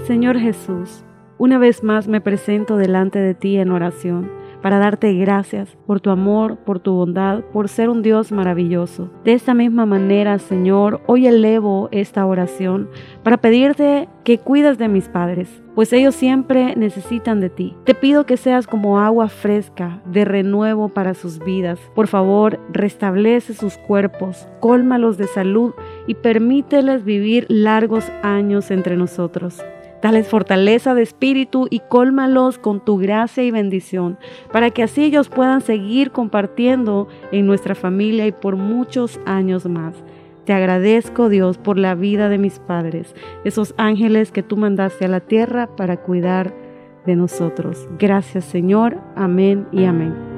Señor Jesús, una vez más me presento delante de ti en oración para darte gracias por tu amor, por tu bondad, por ser un Dios maravilloso. De esta misma manera, Señor, hoy elevo esta oración para pedirte que cuides de mis padres, pues ellos siempre necesitan de ti. Te pido que seas como agua fresca de renuevo para sus vidas. Por favor, restablece sus cuerpos, cólmalos de salud y permíteles vivir largos años entre nosotros. Dales fortaleza de espíritu y cólmalos con tu gracia y bendición, para que así ellos puedan seguir compartiendo en nuestra familia y por muchos años más. Te agradezco, Dios, por la vida de mis padres, esos ángeles que tú mandaste a la tierra para cuidar de nosotros. Gracias, Señor. Amén y amén.